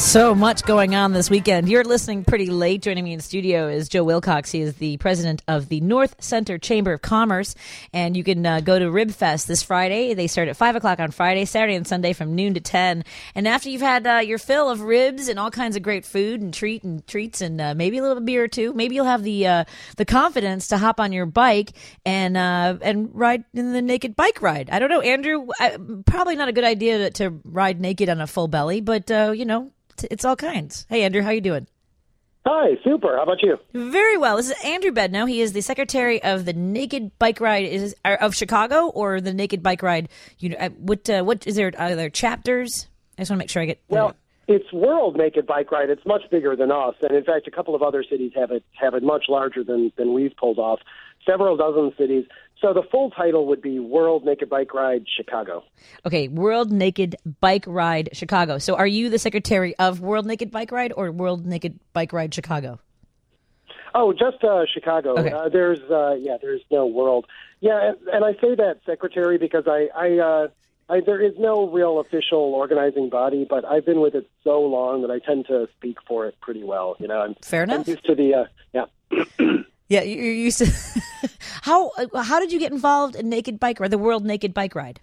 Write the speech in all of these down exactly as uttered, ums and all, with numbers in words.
So much going on this weekend. You're listening pretty late. Joining me in studio is Joe Wilcox. He is the president of the North Center Chamber of Commerce. And you can uh, go to Rib Fest this Friday. They start at five o'clock on Friday, Saturday and Sunday from noon to ten. And after you've had uh, your fill of ribs and all kinds of great food and treat and treats and uh, maybe a little beer or two, maybe you'll have the uh, the confidence to hop on your bike and uh, and ride in the naked bike ride. I don't know, Andrew, I, probably not a good idea to, to ride naked on a full belly, but, uh, you know, it's all kinds. Hey, Andrew, how you doing? Hi, super. How about you? Very well. This is Andrew Bednow. He is the secretary of the Naked Bike Ride is of Chicago, or the Naked Bike Ride. You know, what? Uh, what is there? Are there chapters? I just want to make sure I get. Well, it's World Naked Bike Ride. It's much bigger than us, and in fact, a couple of other cities have it have it much larger than than we've pulled off. Several dozen cities. So the full title would be World Naked Bike Ride Chicago. Okay, World Naked Bike Ride Chicago. So are you the secretary of World Naked Bike Ride or World Naked Bike Ride Chicago? Oh, just uh, Chicago. Okay. Uh, there's uh, yeah, there's no world. Yeah, and, and I say that secretary because I I, uh, I there is no real official organizing body, but I've been with it so long that I tend to speak for it pretty well. You know, I'm fair enough. I'm used to the uh, yeah. Yeah, you used to. how how did you get involved in Naked Bike Ride, the World Naked Bike Ride?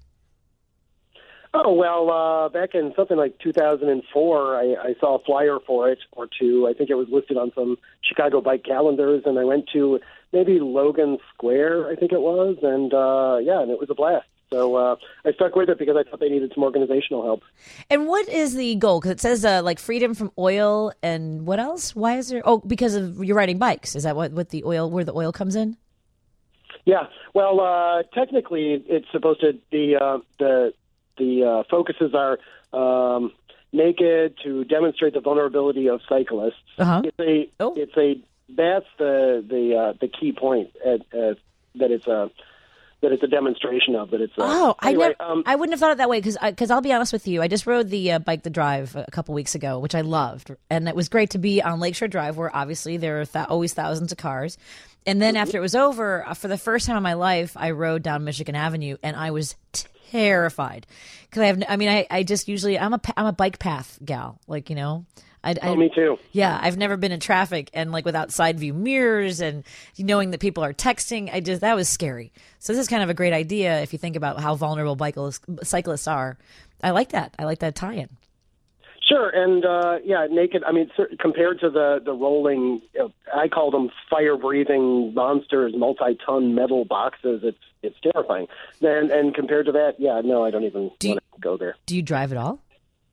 Oh, well, uh, back in something like two thousand four, I, I saw a flyer for it, or two. I think it was listed on some Chicago bike calendars, and I went to maybe Logan Square, I think it was, and uh, yeah, and it was a blast. So uh, I stuck with it because I thought they needed some organizational help. And what is the goal? Because it says uh, like freedom from oil and what else? Why is there? Oh, because of you're riding bikes. Is that what, what the oil, where the oil comes in? Yeah. Well, uh, technically, it's supposed to be uh, the the uh, focuses are um, naked to demonstrate the vulnerability of cyclists. Uh-huh. It's a oh. it's a that's the the uh, the key point at, at, that it's a. That it's a demonstration of that. It's a, oh, anyway, I never, um, I wouldn't have thought it that way because because I'll be honest with you, I just rode the uh, Bike the Drive a couple weeks ago, which I loved, and it was great to be on Lakeshore Drive, where obviously there are th- always thousands of cars. And then mm-hmm. after it was over, uh, for the first time in my life, I rode down Michigan Avenue, and I was terrified because I have, I mean, I, I just usually I'm a I'm a bike path gal, like you know. I, I, oh, me too. Yeah, I've never been in traffic and like without side view mirrors and knowing that people are texting. I just that was scary. So this is kind of a great idea if you think about how vulnerable bikers, cyclists are. I like that. I like that tie-in. Sure, and uh, yeah, naked. I mean, compared to the the rolling, you know, I call them fire-breathing monsters, multi-ton metal boxes. It's it's terrifying. And and compared to that, yeah, no, I don't even do want you, to go there. Do you drive at all?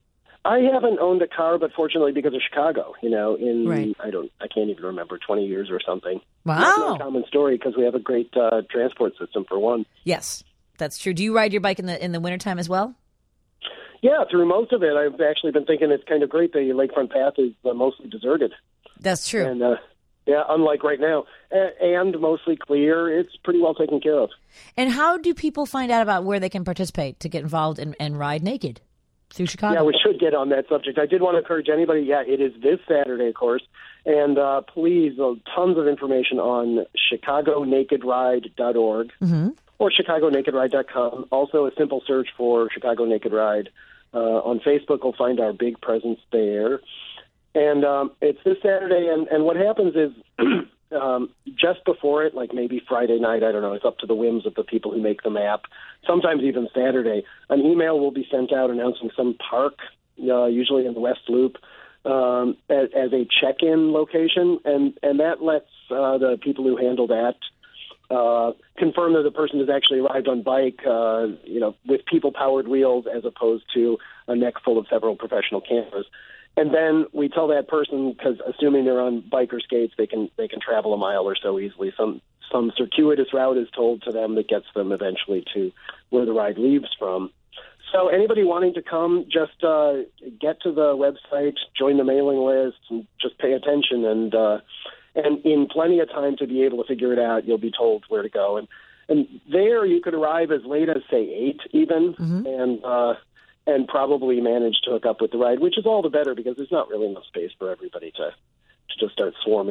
I haven't owned a car, but fortunately, because of Chicago, you know, in right. I don't, I can't even remember, twenty years or something. Wow, that's not a common story because we have a great uh, transport system for one. Yes, that's true. Do you ride your bike in the in the wintertime as well? Yeah, through most of it, I've actually been thinking it's kind of great. The lakefront path is uh, mostly deserted. That's true. And uh, yeah, unlike right now, a- and mostly clear. It's pretty well taken care of. And how do people find out about where they can participate to get involved and, and ride naked? Through Chicago. Yeah, we should get on that subject. I did want to encourage anybody. Yeah, it is this Saturday, of course. And uh, please, uh, tons of information on chicago naked ride dot org mm-hmm. or chicago naked ride dot com. Also, a simple search for Chicago Naked Ride. Uh, on Facebook, we'll find our big presence there. And um, it's this Saturday, and, and what happens is um, just before it, like maybe Friday night, I don't know, it's up to the whims of the people who make the map, sometimes even Saturday, an email will be sent out announcing some park, uh, usually in the West Loop, um, as, as a check-in location, and, and that lets uh, the people who handle that uh, confirm that the person has actually arrived on bike, uh, you know, with people-powered wheels as opposed to a neck full of several professional cameras. And then we tell that person, because assuming they're on biker skates, they can they can travel a mile or so easily. Some some circuitous route is told to them that gets them eventually to where the ride leaves from. So anybody wanting to come, just uh, get to the website, join the mailing list, and just pay attention. And uh, and in plenty of time to be able to figure it out, you'll be told where to go. And and there you could arrive as late as, say, eight even, mm-hmm. and uh, and probably manage to hook up with the ride, which is all the better because there's not really enough space for everybody to, to just start swarming in. It's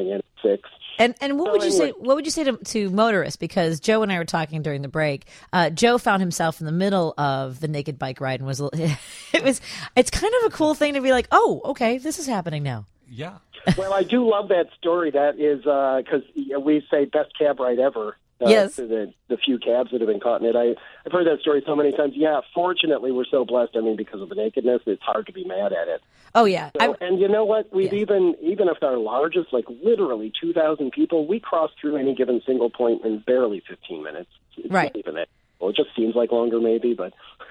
six. And and what So would you anyway. say? What would you say to, to motorists? Because Joe and I were talking during the break. Uh, Joe found himself in the middle of the naked bike ride and was it was it's kind of a cool thing to be like, oh, okay, this is happening now. Yeah. Well, I do love that story. That is because we say best cab ride ever. Uh, Yes. To the, the few cabs that have been caught in it. I, I've heard that story so many times. Yeah, fortunately, we're so blessed. I mean, because of the nakedness, it's hard to be mad at it. Oh yeah, So, I, and you know what? We've Yeah. even, even if our largest, like literally two thousand people, we cross through any given single point in barely fifteen minutes. It's Right. not even that. Well, it just seems like longer maybe, but...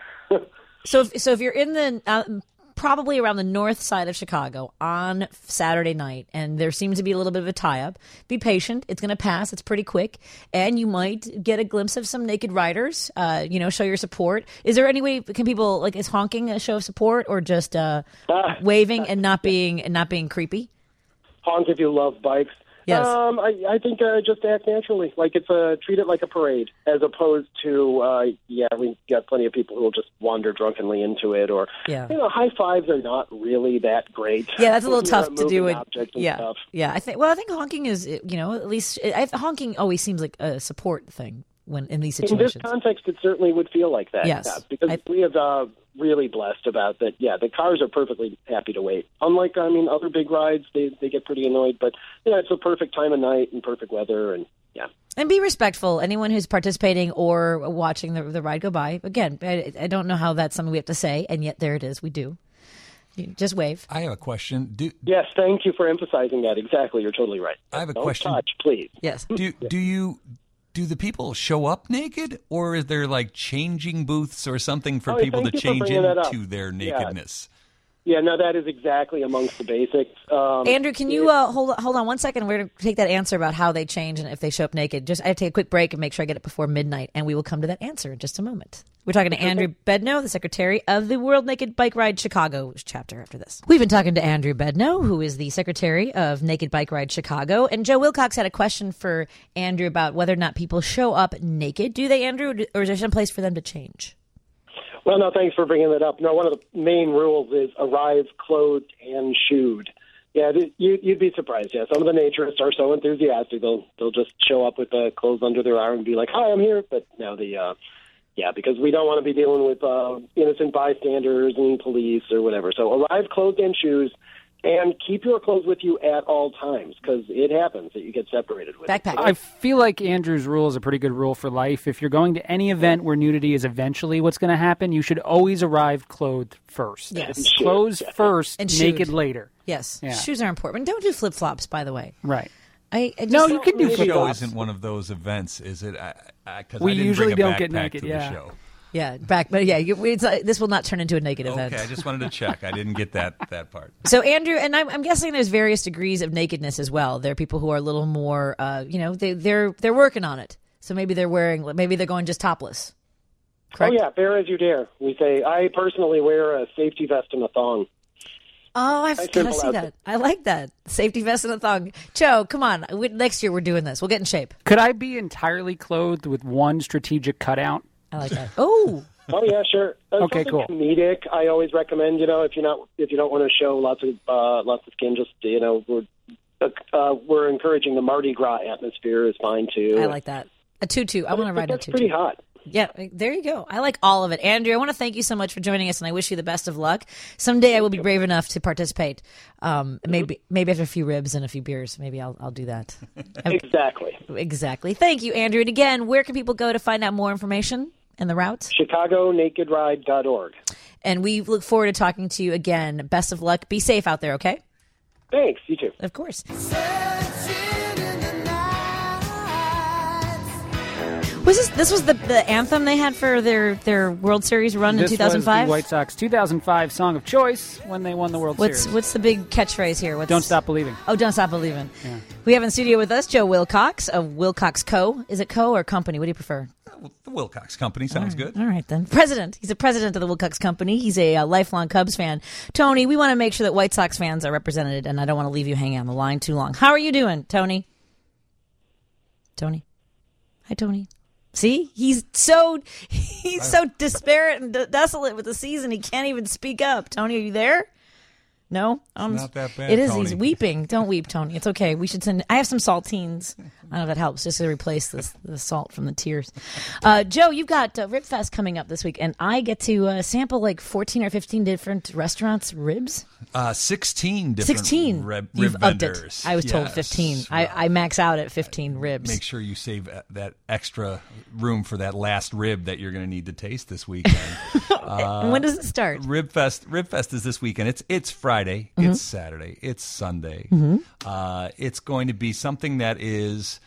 so if, so if you're in the uh, probably around the north side of Chicago on Saturday night, and there seems to be a little bit of a tie-up, be patient. It's going to pass. It's pretty quick, and you might get a glimpse of some naked riders. Uh, you know, show your support. Is there any way can people like is honking a show of support, or just uh, waving and not being and not being creepy? Honk if you love bikes. Yes. Um, I, I think uh, just act naturally, like it's a treat it like a parade, as opposed to uh, yeah, we got plenty of people who will just wander drunkenly into it, or Yeah. you know, high fives are not really that great. Yeah, that's a little You tough know, to do. moving It, objects and yeah, stuff. yeah. I think. Well, I think honking is, you know, at least I, honking always seems like a support thing when in these In this situations. context, it certainly would feel like that. Yes. yeah, because I- we have uh, really blessed about that. Yeah, the cars are perfectly happy to wait. Unlike, I mean, other big rides, they they get pretty annoyed. But you know, it's a perfect time of night and perfect weather, and yeah. And be respectful. Anyone who's participating or watching the, the ride go by. Again, I, I don't know how that's something we have to say, and yet there it is. We do. You just wave. I have a question. Do Yes, thank you for emphasizing that. Exactly, you're totally right. I have a Don't question. touch, please. Yes. do do you do the people show up naked, or is there like changing booths or something for Oh, people to thank you for change bringing that up. into their Yeah. nakedness? Yeah, no, that is exactly amongst the basics. Um, Andrew, can you uh, hold hold on one second? We're going to take that answer about how they change and if they show up naked. Just I have to take a quick break and make sure I get it before midnight, and we will come to that answer in just a moment. We're talking to Andrew Bedno, the secretary of the World Naked Bike Ride Chicago chapter after this. We've been talking to Andrew Bedno, who is the secretary of Naked Bike Ride Chicago. And Joe Wilcox had a question for Andrew about whether or not people show up naked. Do they, Andrew, or is there some place for them to change? Well, no, thanks for bringing that up. No, one of the main rules is arrive clothed and shoed. Yeah, th- you, you'd be surprised. Yeah, some of the naturists are so enthusiastic they'll they'll just show up with the clothes under their arm and be like, "Hi, I'm here." But no, the uh, yeah, because we don't want to be dealing with uh, innocent bystanders and police or whatever. So arrive clothed and shoes, and keep your clothes with you at all times because it happens that you get separated with it. Backpack. I feel like Andrew's rule is a pretty good rule for life. If you're going to any event where nudity is eventually what's going to happen, you should always arrive clothed first. Yes. Shoes, Clothes yeah. first, And naked shoed. later. Yes. Yeah. Shoes are important. Don't do flip flops, by the way. Right. I, I just, No, you can do Maybe flip Show flops. isn't one of those events, is it? I, I, 'cause We I didn't usually bring a don't get backpack naked, to yeah. the show. Yeah, back, but yeah, you, it's, uh, this will not turn into a naked event. Okay, I just wanted to check. I didn't get that that part. So, Andrew, and I'm, I'm guessing there's various degrees of nakedness as well. There are people who are a little more, uh, you know, they, they're they're working on it. So maybe they're wearing, maybe they're going just topless. Correct? Oh yeah, bear as you dare. We say I personally wear a safety vest and a thong. Oh, I've I got to simple see out that. I like that. Safety vest and a thong. Joe, come on. We, next year we're doing this. We'll get in shape. Could I be entirely clothed with one strategic cutout? I like that. Oh, Oh yeah, sure. Uh, Okay, something cool. Comedic. I always recommend. You know, if you're not, if you don't want to show lots of uh, lots of skin, just you know, we're uh, we're encouraging the Mardi Gras atmosphere is fine too. I like that. A tutu. I want to ride a That's tutu. pretty hot. Yeah, there you go. I like all of it. Andrew, I want to thank you so much for joining us, and I wish you the best of luck. Someday I will be brave enough to participate. Um, maybe maybe after a few ribs and a few beers, maybe I'll I'll do that. Exactly. Exactly. Thank you, Andrew. And again, where can people go to find out more information and the routes? Chicago Naked Ride dot org. And we look forward to talking to you again. Best of luck. Be safe out there, okay? Thanks. You too. Of course. Was this this was the, the anthem they had for their, their World Series run This in two thousand five? was the White Sox two thousand five song of choice when they won the World What's Series. what's the big catchphrase here? What's, Don't stop believing. Oh, don't stop believing. We have in studio with us Joe Wilcox of Wilcox Co. Is it Co. or Company? What do you prefer? The Wilcox Company sounds good. All right, then. President. He's a president of the Wilcox Company. He's a uh, lifelong Cubs fan. Tony, we want to make sure that White Sox fans are represented, and I don't want to leave you hanging on the line too long. How are you doing, Tony? Tony? Hi, Tony. See? He's so he's so disparate and de- desolate with the season, he can't even speak up. Tony, are you there? No, um, not that bad, It is. Tony. He's weeping. Don't weep, Tony. It's okay. We should send. I have some saltines. I don't know if that helps, just to replace this the salt from the tears. Uh, Joe, you've got uh, Rib Fest coming up this week, and I get to uh, sample like fourteen or fifteen different restaurants' ribs. Uh, sixteen different Sixteen. rib, You've rib upped vendors. it. I was told Yes. fifteen. Well, I, I max out at fifteen ribs. Make sure you save uh, that extra room for that last rib that you're going to need to taste this weekend. uh, and when does it start? Rib Fest. Rib Fest is this weekend. It's it's Friday. Mm-hmm. It's Saturday. It's Sunday. Mm-hmm. Uh, it's going to be something that is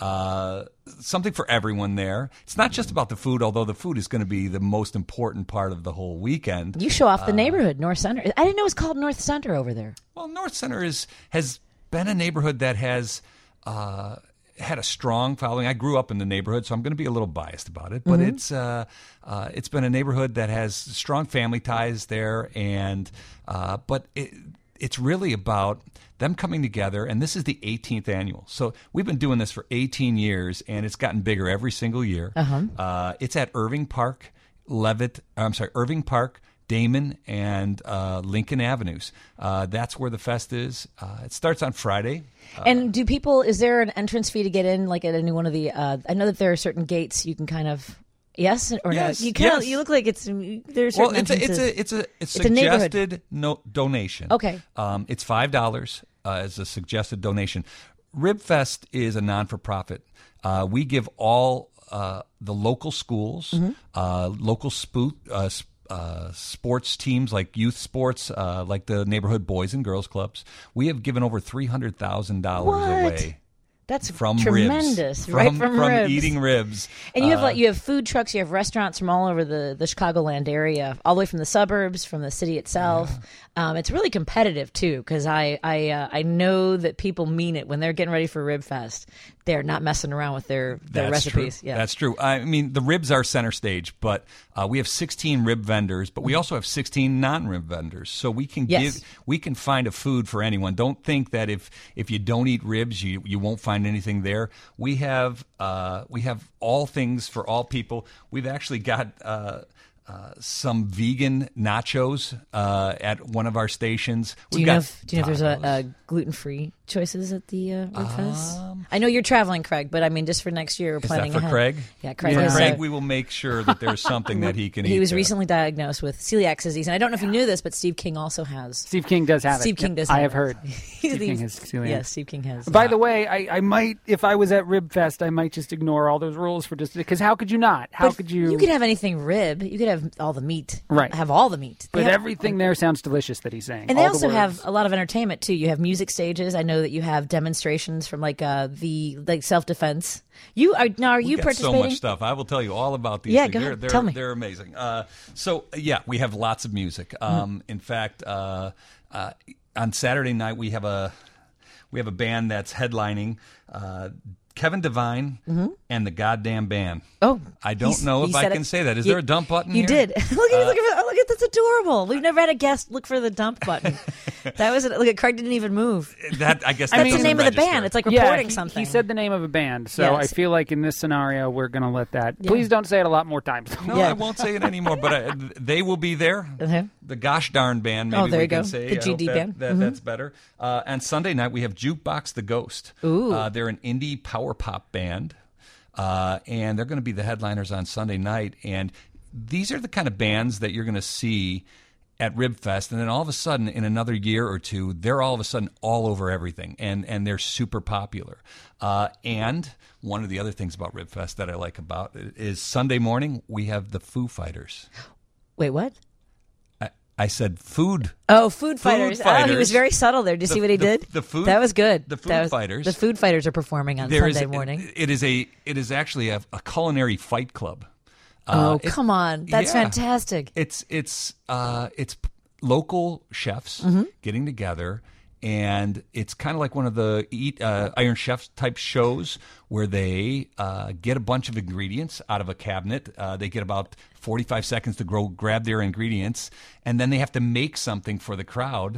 uh, something for everyone there. It's not just about the food, although the food is going to be the most important part of the whole weekend. You show off the Uh, neighborhood, North Center. I didn't know it was called North Center over there. Well, North Center is has been a neighborhood that has uh, had a strong following. I grew up in the neighborhood, so I'm going to be a little biased about it. But Mm-hmm. it's uh, uh, it's been a neighborhood that has strong family ties there, and uh, but it, it's really about them coming together. And this is the eighteenth annual, so we've been doing this for eighteen years, and it's gotten bigger every single year. Uh-huh. Uh, it's at Irving Park, Levitt. I'm sorry, Irving Park. Damon and uh, Lincoln Avenues. Uh, that's where the fest is. Uh, it starts on Friday. Uh, And do people? Is there an entrance fee to get in? Like at any one of the? Uh, I know that there are certain gates you can kind of. Yes or Yes, no? You kind of. yes. You look like it's. There's well, certain it's a, it's entrances. a it's a it's It's a neighborhood. suggested no, donation. Okay. Um, it's five dollars uh, as a suggested donation. Ribfest is a non for profit. Uh, we give all uh, the local schools, Mm-hmm. uh, local spoot. Uh, sp- Uh, sports teams like youth sports, uh, like the neighborhood boys and girls clubs. We have given over three hundred thousand dollars What? away That's from tremendous, ribs, right from, from, from ribs. eating ribs. And you have Uh, like you have food trucks, you have restaurants from all over the the Chicagoland area, all the way from the suburbs, from the city itself. Um, it's really competitive too, because I I uh, I know that people mean it when they're getting ready for Rib Fest. They're not messing around with their their That's recipes. True. Yeah, That's true. I mean, the ribs are center stage, but uh, we have sixteen rib vendors, but we also have sixteen non-rib vendors. So we can Yes. give, we can find a food for anyone. Don't think that if if you don't eat ribs, you you won't find anything there. We have uh, we have all things for all people. We've actually got. Uh, Uh, some vegan nachos uh, at one of our stations. Do We've you got know if do you know if there's tacos. a, a gluten free choices at the uh, Rib Fest? Um, I know you're traveling, Craig, but I mean just for next year, we're Is that planning for ahead. Craig? Yeah, Craig. For is, Craig, uh, we will make sure that there's something that he can eat. he was there. recently diagnosed with celiac disease, and I don't know if you knew this, but Steve King also has. Steve King does have Steve it. King Yep, does. I have have it. heard. He's Steve the- King has celiac. Yeah, Steve King has. By the way, I, I might, if I was at Rib Fest, I might just ignore all those rules for just because how could you not? How But could you? You could have anything rib. You could have all the meat. Right. Have all the meat. But They have- everything there sounds delicious that he's saying. And they All the also have words. a lot of entertainment too. You have music stages. I know that you have demonstrations from like uh, the like self defense. You are now. Are We you got participating? so much stuff. I will tell you all about these Yeah, things. go they're, ahead. They're, Tell me. they're amazing. Uh, so, yeah, we have lots of music. Um, In fact, uh, uh, on Saturday night, we have a we have a band that's headlining uh, Kevin Devine and the Goddamn Band. Oh, I don't he's- know he if I said can it. say that. Is You- there a dump button You here? did. look at look at look at that's adorable. We've never had a guest look for the dump button. That was look at Craig didn't even move. That I guess That's that the doesn't name of the register. band. It's like Yeah, reporting he, something. he said the name of a band, so Yes. I feel like in this scenario we're going to let that. Yeah. Please don't say it a lot more times. No, Yeah. I won't say it anymore, but I, they will be there. Uh-huh. The Gosh Darn Band, maybe Oh, there we you can go. say. The I G D hope that, band. That, Mhm. That's better. Uh, and Sunday night, we have Jukebox the Ghost. Ooh. Uh, they're an indie power pop band, uh, and they're going to be the headliners on Sunday night. And these are the kind of bands that you're going to see at Rib Fest, and then all of a sudden, in another year or two, they're all of a sudden all over everything, and, and they're super popular. Uh, and one of the other things about Rib Fest that I like about it is Sunday morning, we have the Foo Fighters. Wait, what? I, I said food. Oh, food fighters. Oh, he Fighters. was very subtle there. Did you The- see what he the- did? the food- That was good. the Food That was- Fighters. The food fighters are performing on There is Sunday morning. It is a. It is actually a, a culinary fight club. Oh, Uh, it- come on. That's yeah. fantastic. It's it's uh, it's p- local chefs Mm-hmm. getting together, and it's kind of like one of the eat, uh, Iron Chef type shows where they uh, get a bunch of ingredients out of a cabinet. Uh, they get about forty-five seconds to grow, grab their ingredients, and then they have to make something for the crowd.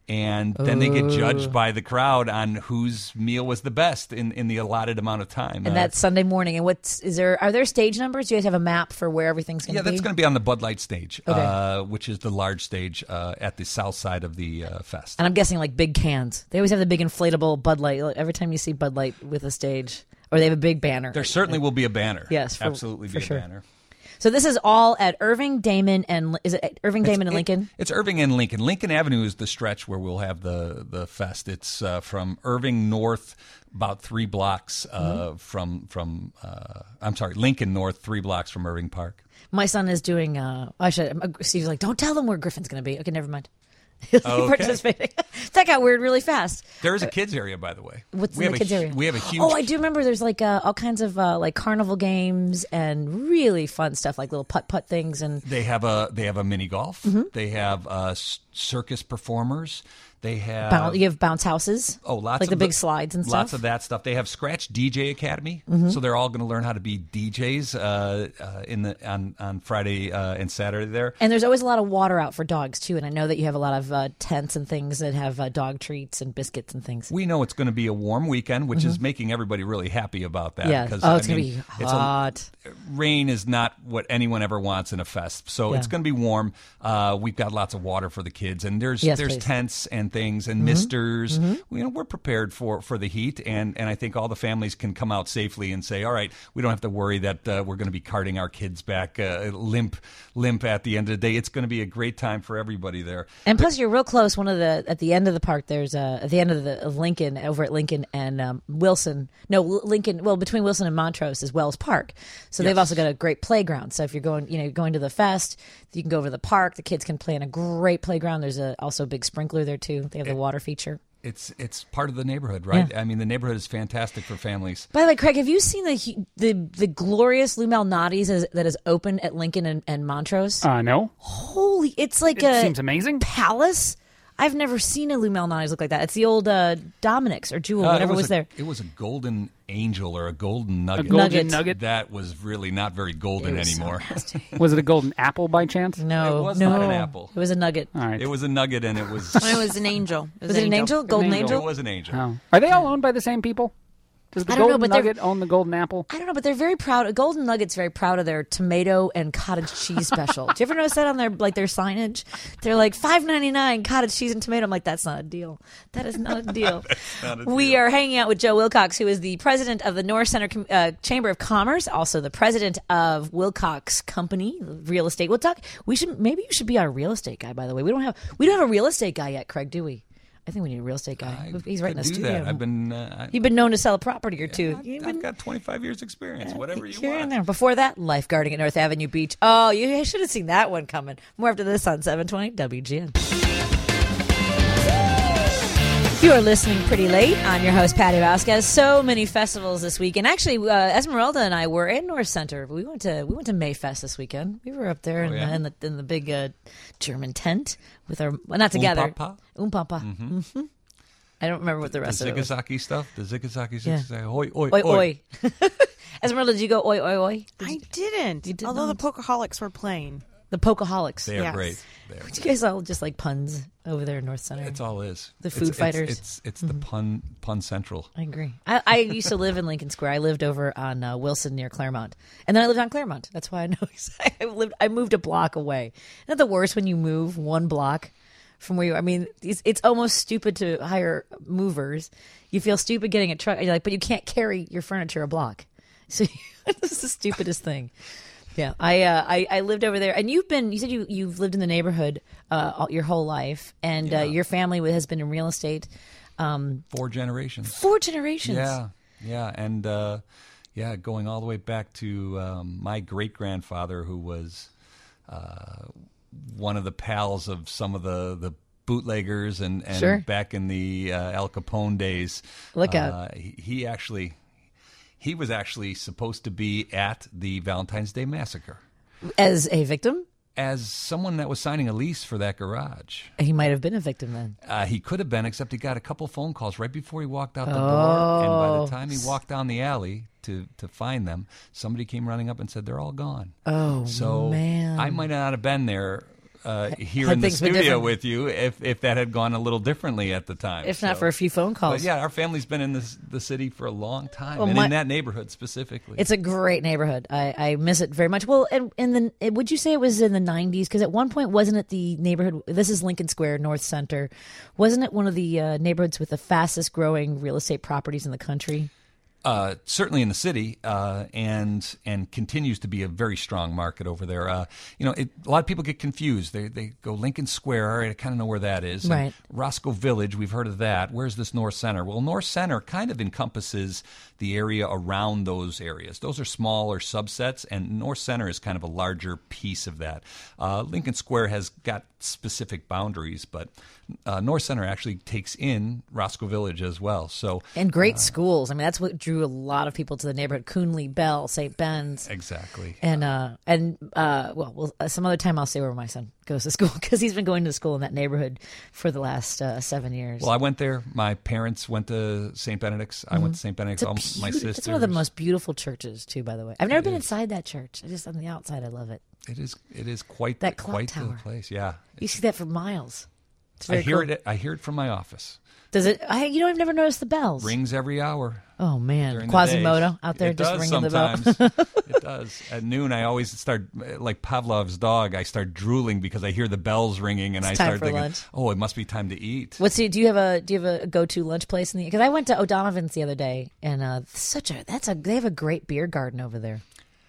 and then they get judged by the crowd on whose meal was the best in, in the allotted amount of time. And uh, that's Sunday morning. And what's is there? Are there stage numbers? Do you guys have a map for where everything's going to yeah, be? Yeah, that's going to be on the Bud Light stage, okay. uh, which is the large stage uh, at the south side of the uh, fest. And I'm guessing like big cans. They always have the big inflatable Bud Light. Like, every time you see Bud Light with a stage, or they have a big banner. There certainly will be a banner. Yes, for, absolutely, for be a sure. banner. So this is all at Irving, Damon, and is it Irving, It's, Damon, and Lincoln? It, it's Irving and Lincoln. Lincoln Avenue is the stretch where we'll have the the fest. It's uh, from Irving north, about three blocks uh, mm-hmm. from from. Uh, I'm sorry, Lincoln north, three blocks from Irving Park. My son is doing. Uh, I should. Steve's like, don't tell them where Griffin's going to be. Okay, never mind. He'll be okay. participating. That got weird really fast. There is a kids area, by the way. What's we in have the kids a, area? We have a huge. Oh, I do remember. There's like uh, all kinds of uh, like carnival games and really fun stuff, like little putt putt things. And they have a they have a mini golf. Mm-hmm. They have uh, circus performers. They have Bounce, you have bounce houses. Oh, lots like of the big the, slides and stuff. Lots of that stuff. They have Scratch D J Academy, mm-hmm. so they're all going to learn how to be D Js uh, uh, in the on on Friday uh, and Saturday there. And there's always a lot of water out for dogs too. And I know that you have a lot of uh, tents and things that have uh, dog treats and biscuits and things. We know it's going to be a warm weekend, which mm-hmm. is making everybody really happy about that. Yeah. Oh, it's going to be hot. A, rain is not what anyone ever wants in a fest, so yeah. it's going to be warm. Uh, we've got lots of water for the kids, and there's yes, there's please. tents and things and mm-hmm. misters. Mm-hmm. You know, we're prepared for, for the heat, and, and I think all the families can come out safely and say, all right, we don't have to worry that uh, we're going to be carting our kids back uh, limp limp at the end of the day. It's going to be a great time for everybody there. And plus, you're real close. One of the at the end of the park, there's uh, at the end of the of Lincoln, over at Lincoln and um, Wilson. No, Lincoln. Well, between Wilson and Montrose is Wells Park. So yes. they've also got a great playground. So if you're going, you know, going to the fest, you can go over to the park. The kids can play in a great playground. There's a, also a big sprinkler there too. They have the it, water feature. It's it's part of the neighborhood, right? Yeah. I mean, the neighborhood is fantastic for families. By the way, Craig, have you seen the the, the glorious Lou Malnati's as, that is open at Lincoln and, and Montrose? Uh, no. Holy, it's like it a seems amazing. Palace. I've never seen a Lou Malnati's look like that. It's the old uh, Dominic's or Jewel, uh, whatever was, was a, there. It was a golden angel or a golden nugget. A golden nugget. nugget. That was really not very golden was anymore. So was it a golden apple by chance? No, it was no. not an apple. It was a nugget. All right. It was a nugget, and it was. It was an angel. It was, was it an angel? Golden an angel? It was an angel. Oh. Are they all owned by the same people? Does the I don't know, golden but they're- nugget own the golden apple? I don't know, but they're very proud. Golden Nugget's very proud of their tomato and cottage cheese special. Do you ever notice that on their like their signage? They're like five ninety-nine cottage cheese and tomato. I'm like, that's not a deal. That is not a deal. not a We deal. are hanging out with Joe Wilcox, who is the president of the North Center uh, Chamber of Commerce, also the president of Wilcox Company Real Estate. We'll talk. We should maybe you should be our real estate guy. By the way, we don't have we don't have a real estate guy yet, Craig, do we? I think we need a real estate guy. I He's right in the could do studio. That. I've been. Uh, You've been known to sell a property or two. I've, You've I've been- got twenty-five years experience. Whatever you You're in want. there. Before that, lifeguarding at North Avenue Beach. Oh, you should have seen that one coming. More after this on seven twenty W G N. You are listening pretty late. I'm your host, Patty Vasquez. So many festivals this weekend. Actually, uh, Esmeralda and I were in North Center. We went to we went to Mayfest this weekend. We were up there Oh, in, yeah? the, in the in the big uh, German tent with our well, not together. Oom-papa? Oom-papa. Mm-hmm. I don't remember what the The rest of it was. Zigazaki stuff. The Zigazaki. Yeah. Zigazaki. Oi, oi, Oi, oi. oi. Esmeralda, did you go oi, oi, oi? Did I you- didn't. You did although not. the Pocaholics were playing. The Pocaholics. They are Yes. great. They are You guys all just like puns over there in North Center. It's all is. The It's- food it's, fighters. It's it's, it's the pun pun central. I agree. I, I used to live in Lincoln Square. I lived over on uh, Wilson near Claremont, and then I lived on Claremont. That's why I know. I lived. I moved a block away. Isn't that the worst when you move one block from where you? I mean, it's, it's almost stupid to hire movers. You feel stupid getting a truck. You're like, but you can't carry your furniture a block. So this is the stupidest thing. Yeah, I, uh, I I lived over there, and you've been. You said you you've lived in the neighborhood uh, all, your whole life, and Yeah. uh, your family has been in real estate um, Four generations. four generations. Yeah, yeah, and uh, yeah, going all the way back to um, my great grandfather, who was uh, one of the pals of some of the the bootleggers, and, and Sure. back in the uh, Al Capone days. Look out. Uh, he, he actually. He was actually supposed to be at the Valentine's Day Massacre As a victim, as someone that was signing a lease for that garage. he might have been a victim then. Uh, he could have been, except he got a couple phone calls right before he walked out the door. And by Oh. the time he walked down the alley to, to find them, somebody came running up and said, they're all gone. Oh, So man. I might not have been there uh, here Had in the things been studio different. with you if, if that had gone a little differently at the time. If not So- for a few phone calls. But yeah, our family's been in this, the city for a long time, Well, and my- in that neighborhood specifically. It's a great neighborhood. I, I miss it very much. Well, and in the it- would you say it was in the nineties? Because at one point, wasn't it the neighborhood? This is Lincoln Square, North Center. Wasn't it one of the uh, neighborhoods with the fastest growing real estate properties in the country? Uh, certainly in the city, uh, and and continues to be a very strong market over there. Uh, you know, it, a lot of people get confused. They they go Lincoln Square. All right, I kind of know where that is. And Right. Roscoe Village, we've heard of that. Where's this North Center? Well, North Center kind of encompasses the area around those areas. Those are smaller subsets, and North Center is kind of a larger piece of that. Uh, Lincoln Square has got specific boundaries, but uh, North Center actually takes in Roscoe Village as well. So And great schools. I mean, that's what drew a lot of people to the neighborhood. Coonley, Bell, Saint Ben's. exactly. And uh and uh well, well uh, some other time I'll say where my son goes to school because he's been going to school in that neighborhood for the last uh, seven years. Well, I went there. My parents went to Saint Benedict's. I went to Saint Benedict's. Mm-hmm. It's, a All my beauti- sisters. it's one of the most beautiful churches too, by the way. I've never been is. inside that church. I just on the outside, I love it. It is. It is quite That the, clock quite tower. the place. Yeah. You see that for miles. It's I very hear cool. it. I hear it from my office. Does it? I, you know, I've never noticed the bells. Rings every hour. Oh man, During the Quasimodo days. out there It just does ringing sometimes. the bell. It does. At noon, I always start like Pavlov's dog. I start drooling because I hear the bells ringing, and It's I time start for thinking, lunch. "Oh, it must be time to eat." What's the, do you have a do you have a go to lunch place in the? Because I went to O'Donovan's the other day, and uh, such a that's a they have a great beer garden over there.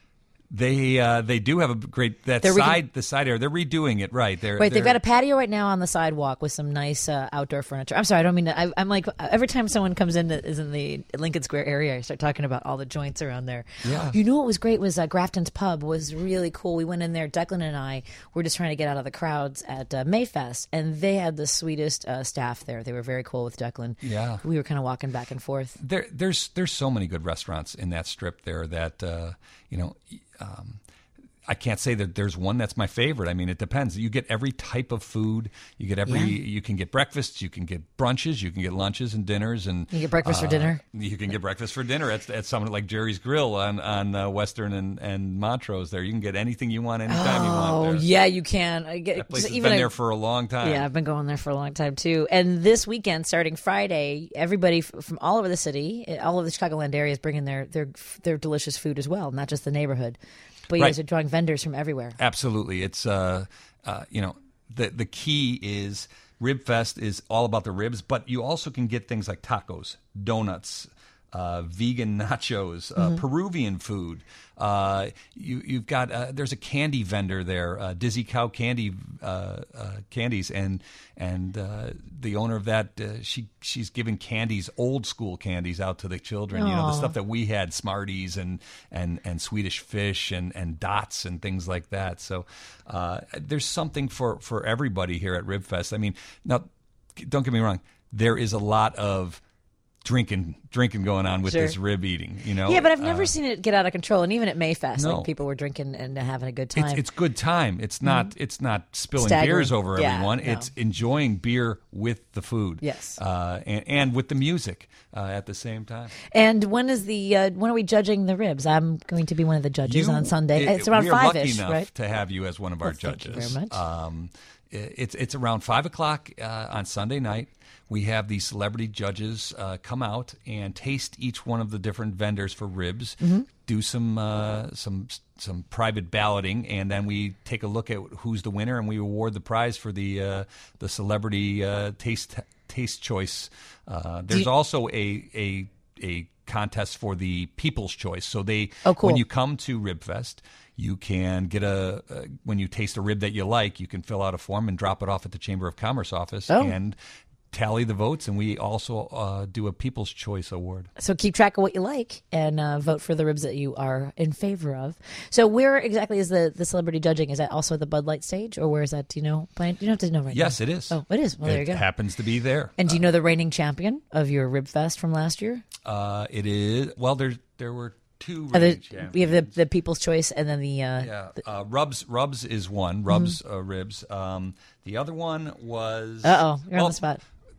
They uh, they do have a great that They're re- side the side area. They're redoing it, right? They're, Right, they've they're- got a patio right now on the sidewalk with some nice uh, outdoor furniture. I'm sorry, I don't mean to. I, I'm like every time someone comes in that is in the Lincoln Square area, I start talking about all the joints around there. Yeah. You know what was great was uh, Grafton's Pub was really cool. We went in there. Declan and I were just trying to get out of the crowds at uh, Mayfest, and they had the sweetest uh, staff there. They were very cool with Declan. Yeah. We were kind of walking back and forth. There, there's there's so many good restaurants in that strip there that uh, you know. Um, I can't say that there's one that's my favorite. I mean, it depends. You get every type of food. You get every. Yeah. You can get breakfasts. You can get brunches. You can get lunches and dinners. And You get breakfast for uh, dinner? You can get breakfast for dinner at, at something like Jerry's Grill on on uh, Western and, and Montrose. There, you can get anything you want anytime you want. Oh There. yeah, you can. I get That place has even been a- there for a long time. Yeah, I've been going there for a long time too. And this weekend, starting Friday, everybody f- from all over the city, eh, all over the Chicagoland area, is bringing their their their delicious food as well, not just the neighborhood. But you Right. guys are drawing vendors from everywhere. Absolutely. It's uh, uh, you know, the the key is Rib Fest is all about the ribs, but you also can get things like tacos, donuts, uh, vegan nachos, uh, Peruvian food. Uh, you, you've got uh, there's a candy vendor there, uh, Dizzy Cow Candy uh, uh, candies, and and uh, the owner of that uh, she she's giving candies, old school candies, out to the children. You know, the Aw. stuff that we had, Smarties and and and Swedish Fish and and Dots and things like that. So uh, there's something for for everybody here at Rib Fest. I mean, now don't get me wrong, there is a lot of drinking drinking going on with Sure. this rib eating, you know. Yeah, but I've never Uh, seen it get out of control. And even at Mayfest, No. like people were drinking and having a good time. it's, it's good time. It's not it's not spilling Staggering. beers over Yeah, everyone. no. It's enjoying beer with the food. Yes. uh, and, and with the music uh, at the same time. And when is the uh, when are we judging the ribs? I'm going to be one of the judges You- on Sunday. it- it's around we are five lucky ish, enough right? to have you as one of our Well, thank you judges. very much. Um, it- it's it's around five o'clock uh, on Sunday night. We have the celebrity judges uh, come out and taste each one of the different vendors for ribs. Mm-hmm. Do some uh, some some private balloting, and then we take a look at who's the winner, and we award the prize for the uh, the celebrity uh, taste taste choice. Uh, there's you- also a a a contest for the People's Choice. So they Oh, cool. when you come to RibFest, you can get a uh, when you taste a rib that you like, you can fill out a form and drop it off at the Chamber of Commerce office Oh. and tally the votes, and we also uh, do a People's Choice Award. So keep track of what you like and uh, vote for the ribs that you are in favor of. So where exactly is the, the celebrity judging? Is that also at the Bud Light stage, or where is that? Do you know? You don't have to know right Yes, now. it is. Oh, it is. Well, there it you go. happens to be there. And do you know the reigning champion of your Rib Fest from last year? Uh, it is well. There there were two. Uh, reigning the, we have the, the People's Choice and then the. Uh, Yeah, uh, Rubs. Rubs is one. Rubs uh, ribs. Um, the other one was. uh oh, you're on well, the spot.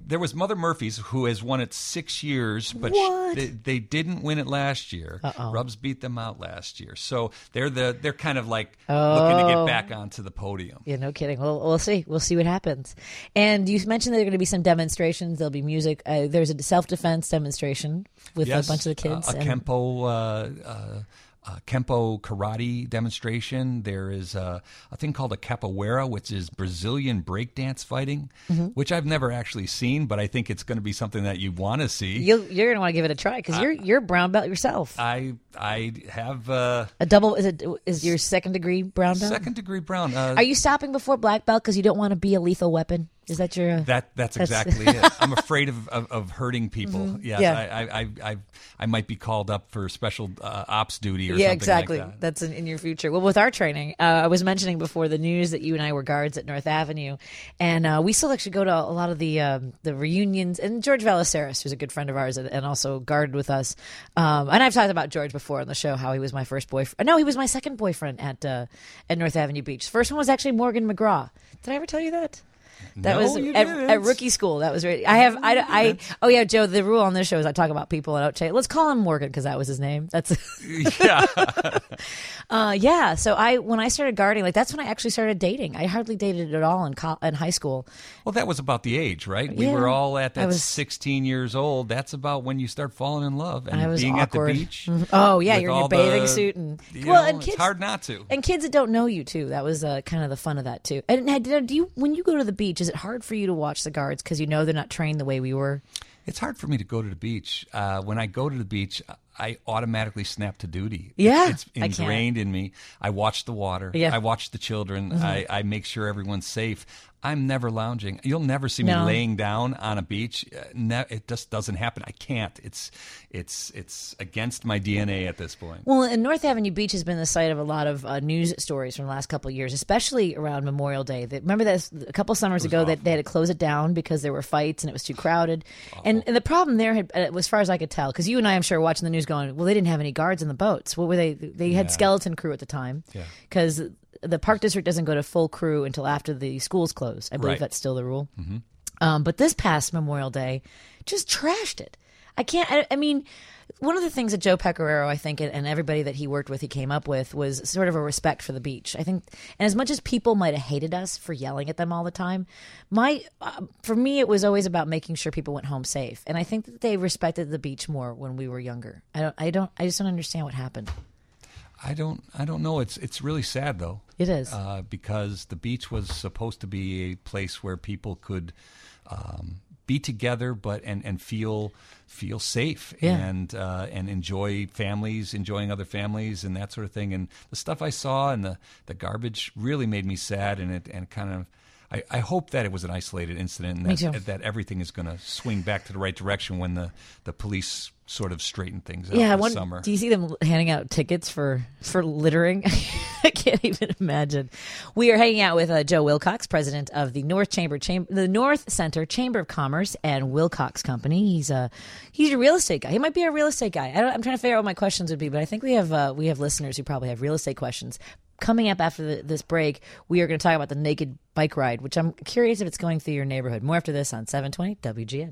there was Mother Murphy's, who has won it six years, but What? Sh- they, they didn't win it last year. Uh-oh. Rubs beat them out last year, so they're the they're kind of like looking to Oh. get back onto the podium. Yeah, no kidding. Well, we'll see. We'll see what happens. And you mentioned there are going to be some demonstrations. There'll be music. Uh, there's a self-defense demonstration with Yes, a bunch of the kids. uh, a and- Kempo. Uh, uh, Uh, Kempo karate demonstration. There is a, a thing called a capoeira, which is Brazilian breakdance fighting, Mm-hmm. which I've never actually seen, but I think it's going to be something that you want to see. You'll, you're going to want to give it a try because you're you're a brown belt yourself. I I have uh, a double is it is your second degree brown belt? second degree brown. Uh, Are you stopping before black belt because you don't want to be a lethal weapon? Is that your uh, That that's That's- exactly it. I'm afraid of, of, of hurting people. Yes, Mm-hmm. Yeah. I, I, I I I might be called up for special uh, ops duty or yeah, something exactly. like that. That's in, in your future. Well, with our training, uh, I was mentioning before the news that you and I were guards at North Avenue, and uh, we still actually go to a lot of the um, the reunions. And George Valaceres, who's a good friend of ours, and, and also guarded with us. Um, and I've talked about George before on the show, how he was my first boyfriend. No, he was my second boyfriend at uh, at North Avenue Beach. First one was actually Morgan McGraw. Did I ever tell you that? That No, was you at, didn't. at rookie school. That was really. I have. I, I. Oh yeah, Joe. The rule on this show is I talk about people and I don't say. Let's call him Morgan because that was his name. That's. Yeah. uh, yeah. So I when I started guarding, like that's when I actually started dating. I hardly dated at all in co- in high school. Well, that was about the age, right? We Yeah. were all at I that was- sixteen years old. That's about when you start falling in love and I was being awkward. at the beach. Mhm. Oh yeah, with you're in your all bathing the- suit and you well, know, and it's kids hard not to. and kids that don't know you too. That was uh, kind of the fun of that too. And uh, do you when you go to the beach, is it hard for you to watch the guards because you know they're not trained the way we were? It's hard for me to go to the beach. Uh, when I go to the beach, I automatically snap to duty. Yeah, it's I can't. ingrained in me. I watch the water. Yeah. I watch the children. Mm-hmm. I, I make sure everyone's safe. I'm never lounging. You'll never see me No. laying down on a beach. Uh, ne- it just doesn't happen. I can't. It's it's it's against my D N A at this point. Well, and North Avenue Beach has been the site of a lot of uh, news stories from the last couple of years, especially around Memorial Day. That, remember that a couple summers ago that they had to close it down because there were fights and it was too crowded. And, and the problem there, had, uh, as far as I could tell, because you and I, I'm sure, were watching the news going, well, they didn't have any guards in the boats. What were they? They had Yeah. skeleton crew at the time Yeah. because the park district doesn't go to full crew until after the schools close. I believe Right. that's still the rule. Mm-hmm. Um, but this past Memorial Day, just trashed it. I can't. I, I mean, one of the things that Joe Pecoraro, I think, and everybody that he worked with, he came up with was sort of a respect for the beach. I think, and as much as people might have hated us for yelling at them all the time, my uh, for me it was always about making sure people went home safe. And I think that they respected the beach more when we were younger. I don't. I don't. I just don't understand what happened. I don't I don't know. It's it's really sad though. It is. uh, because the beach was supposed to be a place where people could um, be together, but and, and feel feel safe Yeah. and uh, and enjoy families, enjoying other families, and that sort of thing. And the stuff I saw and the, the garbage really made me sad, and it and kind of. I, I hope that it was an isolated incident, and Me that, too. that everything is going to swing back to the right direction when the, the police sort of straighten things out Yeah, I this want, summer. do you see them handing out tickets for for littering? I can't even imagine. We are hanging out with uh, Joe Wilcox, president of the North Chamber, Chamber, the North Center Chamber of Commerce and Wilcox Company. He's a he's a real estate guy. He might be a real estate guy. I don't, I'm trying to figure out what my questions would be, but I think we have uh, we have listeners who probably have real estate questions. Coming up after the, this break, we are going to talk about the naked bike ride, which I'm curious if it's going through your neighborhood. More after this on seven twenty W G N.